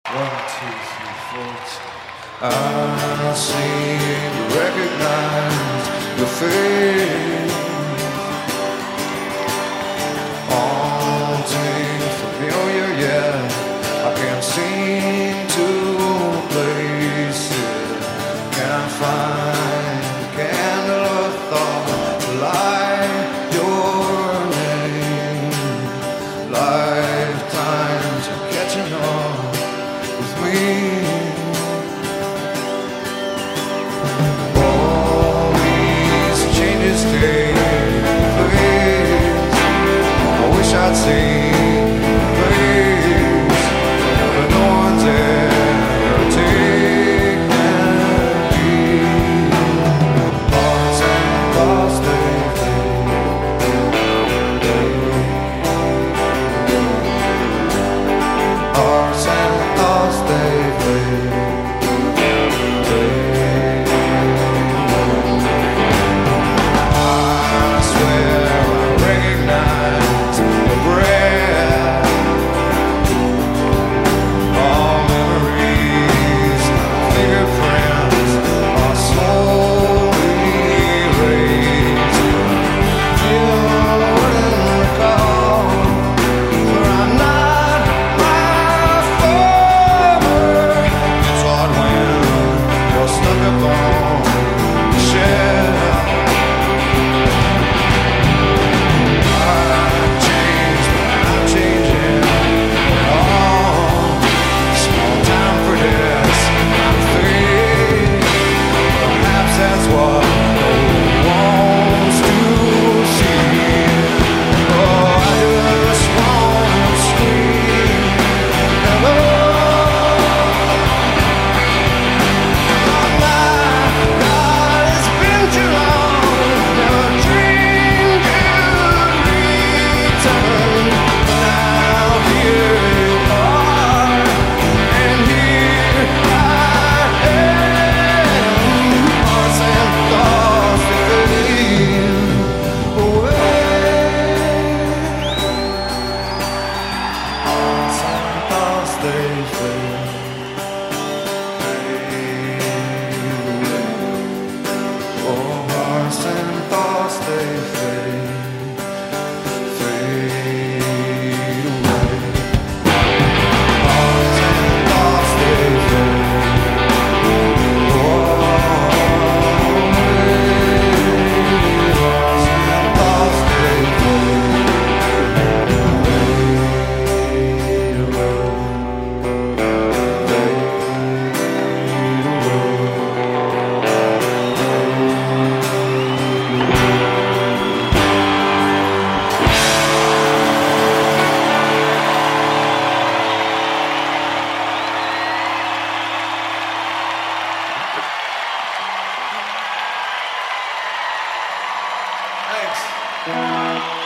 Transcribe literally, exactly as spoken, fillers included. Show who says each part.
Speaker 1: One, two, three, four. I seem to recognize your face, haunting, familiar, yeah. I can't seem to place it. Can I find a candle of thought to light your name? Lifetimes of catching on with me. All these changes take place. I wish I'd seen place, but no one's ever taken me. Hearts and thoughts they fade. Hearts and thoughts they fade. Thanks.